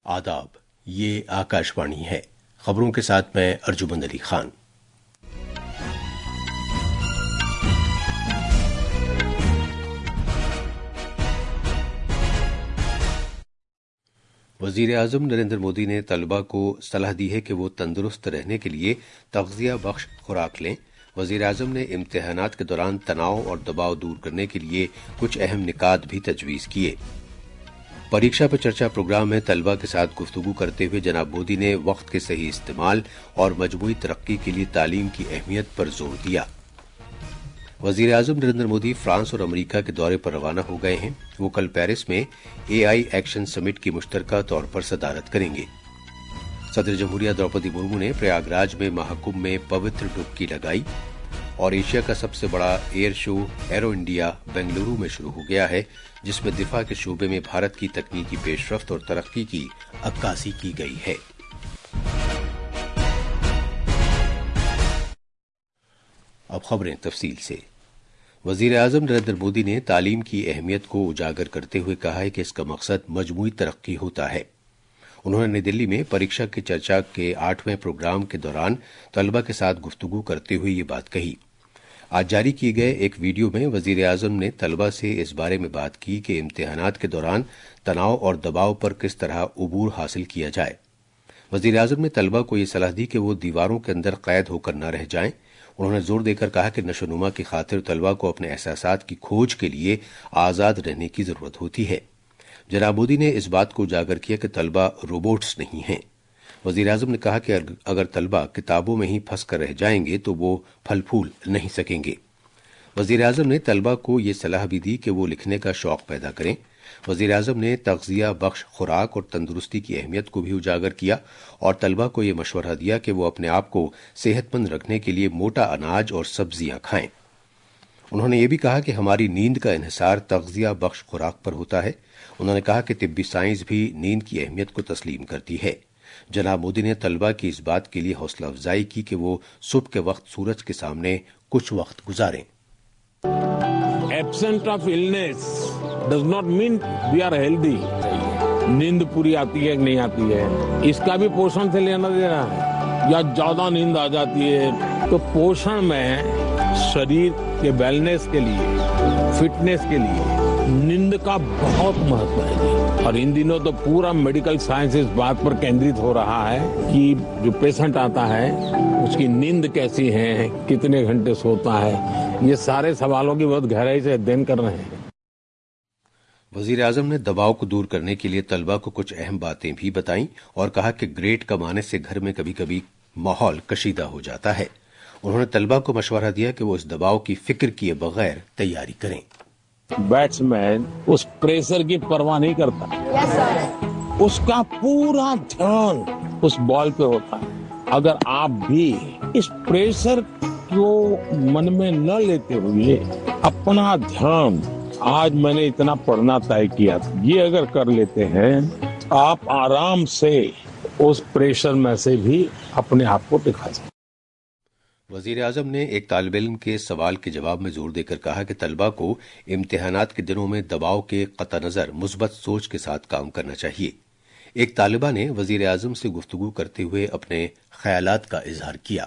आदाब, ये आकाशवाणी है। खबरों के साथ मैं अर्जुमंद अली खान। वजीर आजम नरेंद्र मोदी ने तलबा को सलाह दी है कि वो तंदुरुस्त रहने के लिए तग़ज़िया बख्श खुराक लें। वजीर आजम ने इम्तिहानात के दौरान तनाव और दबाव दूर करने के लिए कुछ अहम निकात भी तजवीज़ किए। परीक्षा पे चर्चा प्रोग्राम में तलबा के साथ गुफ्तगू करते हुए जनाब मोदी ने वक्त के सही इस्तेमाल और मजमूई तरक्की के लिए तालीम की अहमियत पर जोर दिया। वजीर आजम नरेंद्र मोदी फ्रांस और अमरीका के दौरे पर रवाना हो गए हैं। वो कल पेरिस में AI एक्शन समिट की मुश्तरका तौर पर सदारत करेंगे। सदर जमहूरिया द्रौपदी मुर्मू ने प्रयागराज में महाकुंभ में पवित्र डुबकी लगाई और एशिया का सबसे बड़ा air show arrow India Bengaluru में शुरू हो गया है, जिसमें दिफा के शोबे में भारत की तकनीकी पेशरफ्त और तरक्की की अक्कासी की गई है। अब खबरें तफसील से। वजीर आजम नरेंद्र मोदी ने तालीम की अहमियत को उजागर करते हुए कहा है कि इसका मकसद मजमूई तरक्की होता है। उन्होंने नई दिल्ली में परीक्षा की चर्चा के 8वें प्रोग्राम के दौरान तलबा के साथ गुफ्तगू करते हुए ये बात कही। आज जारी किए गए एक वीडियो में वजीर आजम ने तलबा से इस बारे में बात की कि इम्तिहानात के दौरान तनाव और दबाव पर किस तरह उबूर हासिल किया जाए। वजीर आजम ने तलबा को ये सलाह दी कि वो दीवारों के अंदर कैद होकर न रह जाएं। उन्होंने जोर देकर कहा कि नशोनुमा की खातिर तलबा को अपने एहसासात की खोज के लिए आजाद रहने की जरूरत होती है। जनाब मोदी ने इस बात को उजागर किया कि तलबा रोबोट्स नहीं हैं। वजीर आजम ने कहा कि अगर तलबा किताबों में ही फंस कर रह जाएंगे तो वो फल फूल नहीं सकेंगे। वजीर आजम ने तलबा को ये सलाह भी दी कि वो लिखने का शौक पैदा करें। वजीर आजम ने तग़ज़िया बख्श खुराक और तंदुरुस्ती की अहमियत को भी उजागर किया और तलबा को ये मशवरा दिया कि वो अपने आप को सेहतमंद रखने के लिए मोटा अनाज और सब्जियां खाएं। उन्होंने ये भी कहा कि हमारी नींद का इन्हिसार तग़ज़िया बख्श खुराक पर होता है। उन्होंने कहा कि तिब्बी साइंस भी नींद की अहमियत को तस्लीम करती है। जनाब मोदी ने तलबा की इस बात के लिए हौसला अफजाई की कि वो सुबह के वक्त सूरज के सामने कुछ वक्त गुजारें। Absence of illness does not mean we are healthy. नींद पूरी आती है कि नहीं आती है, इसका भी पोषण से लेना देना है। या ज्यादा नींद आ जाती है तो पोषण में शरीर के वेलनेस के लिए, फिटनेस के लिए नींद का बहुत महत्व है। और इन दिनों तो पूरा मेडिकल साइंस इस बात पर केंद्रित हो रहा है कि जो पेशेंट आता है उसकी नींद कैसी है, कितने घंटे सोता है, ये सारे सवालों की बहुत गहराई से अध्ययन कर रहे हैं। वजीर आजम ने दबाव को दूर करने के लिए तलबा को कुछ अहम बातें भी बताईं और कहा कि ग्रेड कमाने से घर में कभी कभी माहौल कशीदा हो जाता है। उन्होंने तलबा को मशवरा दिया कि वो इस दबाव की फिक्र किए बगैर तैयारी करें। बैट्समैन उस प्रेशर की परवाह नहीं करता। उसका पूरा ध्यान उस बॉल पे होता है। अगर आप भी इस प्रेशर को मन में न लेते हुए अपना ध्यान, आज मैंने इतना पढ़ना तय किया था, ये अगर कर लेते हैं तो आप आराम से उस प्रेशर में से भी अपने आप को दिखा सकते। वजीर आजम ने एक तालिब इल्म के सवाल के जवाब में जोर देकर कहा कि तलबा को इम्तिहानात के दिनों में दबाव के कतई नजर मुस्बत सोच के साथ काम करना चाहिए। एक तालिबा ने वजीर आजम से गुफ्तगू करते हुए अपने ख्यालात का इजहार किया।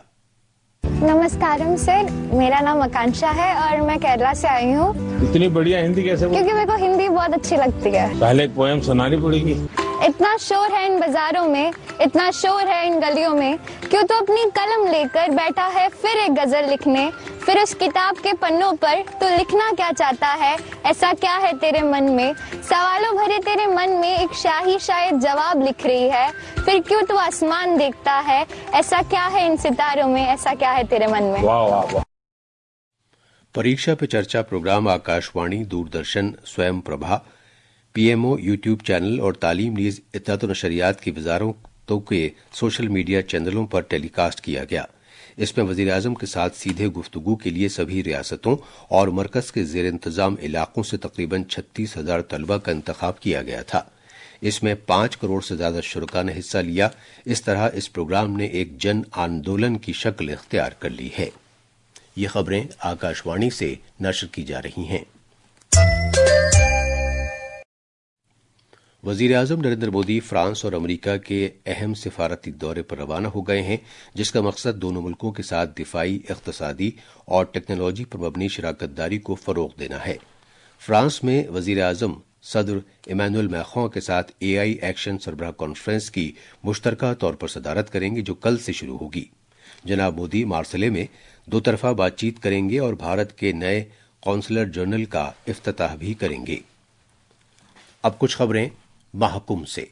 नमस्कारम सर, मेरा नाम आकांक्षा है और मैं केरला से आई हूँ। इतनी बढ़िया हिंदी कैसे? क्योंकि मेरे को हिंदी बहुत अच्छी लगती है। पहले एक पोएम सुनानी पड़ेगी। इतना शोर है इन बाजारों में, इतना शोर है इन गलियों में, क्यों तो अपनी कलम लेकर बैठा है फिर एक गजल लिखने। फिर उस किताब के पन्नों पर तू लिखना क्या चाहता है, ऐसा क्या है तेरे मन में? सवालों भरे तेरे मन में एक शाही शायद जवाब लिख रही है। फिर क्यों तू आसमान देखता है, ऐसा क्या है इन सितारों में, ऐसा क्या है तेरे मन में? वाह वाह वाह। परीक्षा पे चर्चा प्रोग्राम आकाशवाणी, दूरदर्शन, स्वयं प्रभा, PMO यूट्यूब चैनल और तालीम नीज इत्तलात व नशरियात की वजारतों के सोशल मीडिया चैनलों पर टेलीकास्ट किया गया। इसमें वजीर आजम के साथ सीधे गुफ्तगू के लिए सभी रियासतों और मरकज के जेर इंतजाम इलाकों से तकरीबन 36,000 तलबा का इंतखाब किया गया था। इसमें 5 करोड़ से ज्यादा शुरका ने हिस्सा लिया। इस तरह इस प्रोग्राम ने एक जन आंदोलन की शक्ल इख्तियार कर ली है। ये खबरें आकाशवाणी से नशर की जा रही हैं। वजीर आजम नरेंद्र मोदी फ्रांस और अमेरिका के अहम सिफारती दौरे पर रवाना हो गए हैं, जिसका मकसद दोनों मुल्कों के साथ दिफाई, इक्तिसादी और टेक्नोलॉजी पर मबनी शराकतदारी को फरोग देना है। फ्रांस में वजीर आजम सदर इमैनुअल मैक्रों के साथ एआई एक्शन सरबराह कॉन्फ्रेंस की मुश्तरका तौर पर सदारत करेंगे, जो कल से शुरू होगी। जनाब मोदी मार्सेले में दो तरफा बातचीत करेंगे और भारत के नए कौंसलर जनरल का इफ्तिताह भी करेंगे। अब कुछ खबरें महाकुंभ से।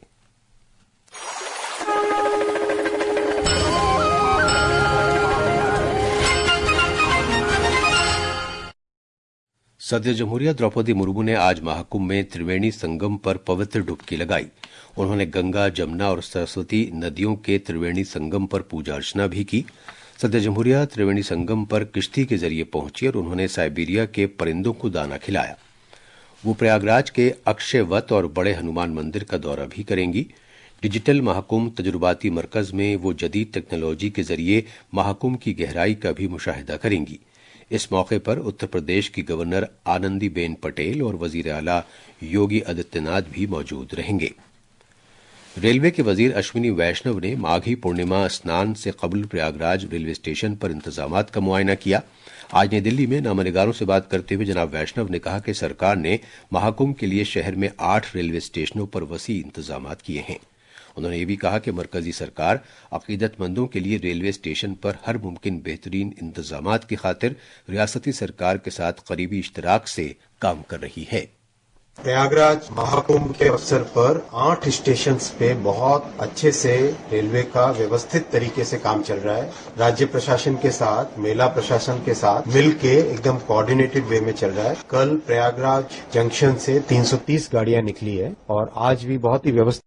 सदर जमहूरिया द्रौपदी मुर्मू ने आज महाकुंभ में त्रिवेणी संगम पर पवित्र डुबकी लगाई। उन्होंने गंगा, जमुना और सरस्वती नदियों के त्रिवेणी संगम पर पूजा अर्चना भी की। सदर जमहूरिया त्रिवेणी संगम पर किश्ती के जरिए पहुंची और उन्होंने साइबेरिया के परिंदों को दाना खिलाया। वो प्रयागराज के अक्षयवट और बड़े हनुमान मंदिर का दौरा भी करेंगी। डिजिटल महाकुंभ तजुर्बाती मरकज में वो जदीद टेक्नोलॉजी के जरिए महाकुंभ की गहराई का भी मुशाहिदा करेंगी। इस मौके पर उत्तर प्रदेश की गवर्नर आनंदीबेन पटेल और वजीर आला योगी आदित्यनाथ भी मौजूद रहेंगे। रेलवे के वजीर अश्विनी वैष्णव ने माघी पूर्णिमा स्नान से कबल प्रयागराज रेलवे स्टेशन पर इंतजामात का मुआयना किया। आज नई दिल्ली में नामनिगारों से बात करते हुए जनाब वैष्णव ने कहा कि सरकार ने महाकुंभ के लिए शहर में 8 रेलवे स्टेशनों पर वसी इंतजामात किए हैं। उन्होंने ये भी कहा कि मरकजी सरकार अकीदतमंदों के लिए रेलवे स्टेशन पर हर मुमकिन बेहतरीन इंतजामात की खातिर रियासती सरकार के साथ करीबी इश्तराक से काम कर रही है। प्रयागराज महाकुंभ के अवसर पर 8 स्टेशन पे बहुत अच्छे से रेलवे का व्यवस्थित तरीके से काम चल रहा है। राज्य प्रशासन के साथ, मेला प्रशासन के साथ मिलके एकदम कोऑर्डिनेटेड वे में चल रहा है। कल प्रयागराज जंक्शन से 330 गाड़ियां निकली है और आज भी बहुत ही व्यवस्थित।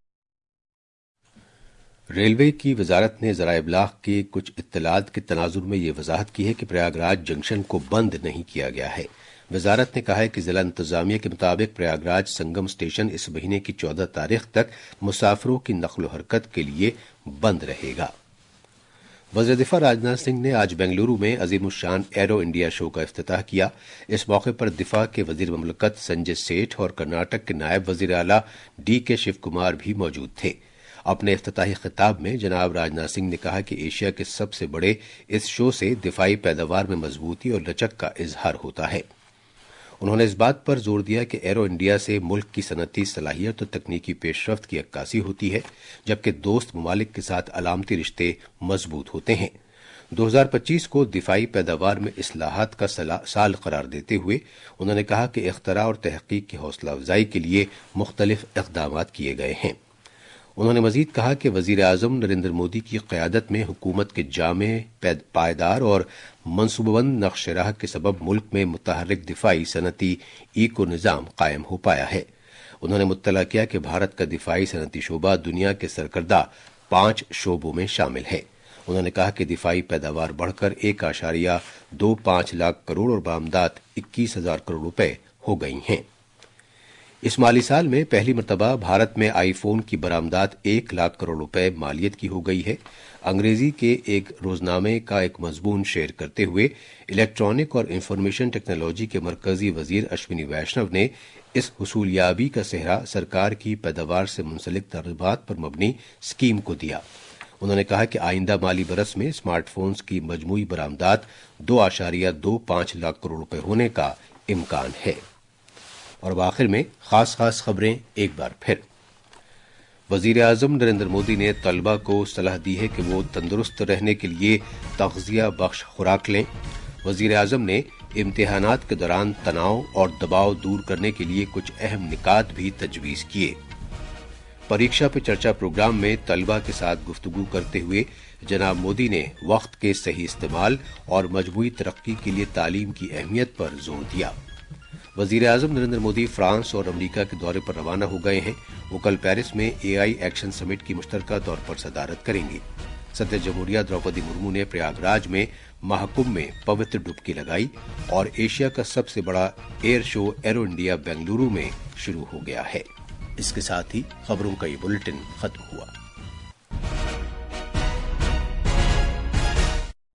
रेलवे की वजारत ने ज़राए इब्लाग के कुछ इत्तलात के तनाजुर में ये वजाहत की है कि प्रयागराज जंक्शन को बंद नहीं किया गया है। वजारत ने कहा है कि जिला इंतजामिया के मुताबिक प्रयागराज संगम स्टेशन इस महीने की 14 तारीख तक मुसाफिरों की नकलो हरकत के लिए बंद रहेगा। वज़ीर दिफा राजनाथ सिंह ने आज बेंगलुरु में अजीमुशान एरो इंडिया शो का इफ्तिताह किया। इस मौके पर दिफा के वजीर ममलकत संजय सेठ और कर्नाटक के नायब वजीर आला DK शिव कुमार भी मौजूद थे। अपने इफ्तिताही खिताब में जनाब राजनाथ सिंह ने कहा कि एशिया के सबसे बड़े इस शो से दिफाई पैदावार में मजबूती और लचक का इजहार होता है। उन्होंने इस बात पर जोर दिया कि एरो इंडिया से मुल्क की सनती सलाहियत और तकनीकी पेशरफ्त की अक्कासी होती है, जबकि दोस्त ममालिक के साथ अलामती रिश्ते मजबूत होते हैं। 2025 को दिफाई पैदावार में इस्लाहात का साल करार देते हुए उन्होंने कहा कि इख्तरा और तहकीक की हौसला अफजाई के लिए मुख्तलिफ इक़दामात किए गए हैं। उन्होंने मजीद कहा कि वजीर आजम नरेंद्र मोदी की क़यादत में हुकूमत के जामे, पायदार और मनसूबाबंद नक्श राह के सबब मुल्क में मुतहर्रिक दिफाई सनती इको निज़ाम कायम हो पाया है। उन्होंने मुत्तला किया कि भारत का दिफाई सनती शोबा दुनिया के सरकर्दा 5 शोबों में शामिल है। उन्होंने कहा कि दिफाई पैदावार बढ़कर 1.25 लाख करोड़ और बरामदात 21,000 करोड़ रुपए हो गई हैं। इस माली साल में पहली मरतबा भारत में आईफोन की बरामदात 1 लाख करोड़ रुपए मालियत की हो गई है। अंग्रेजी के एक रोजनामे का एक मजमून शेयर करते हुए इलेक्ट्रॉनिक और इंफॉर्मेशन टेक्नोलॉजी के मरकजी वजीर अश्विनी वैष्णव ने इस हुसूलियाबी का सेहरा सरकार की पैदावार से मुंसलिक तरगीबात पर मबनी स्कीम को दिया। उन्होंने कहा कि आइंदा माली बरस में स्मार्टफोन्स की मजमूई बरामदात 2.25 लाख करोड़ रुपए होने का इम्कान है। और आखिर में खास खबरें एक बार फिर। वजीर आजम नरेंद्र मोदी ने तलबा को सलाह दी है कि वो तंदुरुस्त रहने के लिए तग़ज़िया बख्श खुराक लें। वजीर आजम ने इम्तिहानात के दौरान तनाव और दबाव दूर करने के लिए कुछ अहम निकात भी तजवीज किए। परीक्षा पे चर्चा प्रोग्राम में तलबा के साथ गुफ्तगू करते हुए जनाब मोदी ने वक्त के सही इस्तेमाल और मजमूई तरक्की के लिए तालीम की अहमियत पर जोर दिया। वजीर आजम नरेंद्र मोदी फ्रांस और अमेरिका के दौरे पर रवाना हो गए हैं। वो कल पेरिस में AI एक्शन समिट की मुश्तरका तौर पर सदारत करेंगे। सदर जमहूरिया द्रौपदी मुर्मू ने प्रयागराज में महाकुंभ में पवित्र डुबकी लगाई और एशिया का सबसे बड़ा air show arrow India Bengaluru में शुरू हो गया है। इसके साथ ही खबरों का ये बुलेटिन खत्म हुआ।